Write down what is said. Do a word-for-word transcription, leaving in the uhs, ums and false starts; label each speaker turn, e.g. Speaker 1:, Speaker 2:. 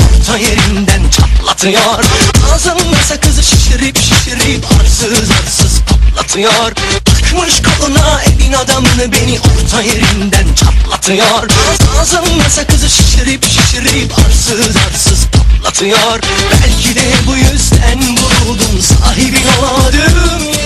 Speaker 1: orta yerinden çatlatıyor. Ağzında sakızı şişirip şişirip arsız arsız patlatıyor. Takmış koluna evin adamını, beni orta yerinden çatlatıyor. Ağzında sakızı şişirip şişirip arsız arsız patlatıyor. Belki de bu yüzden vuruldum, sahibin olamadım.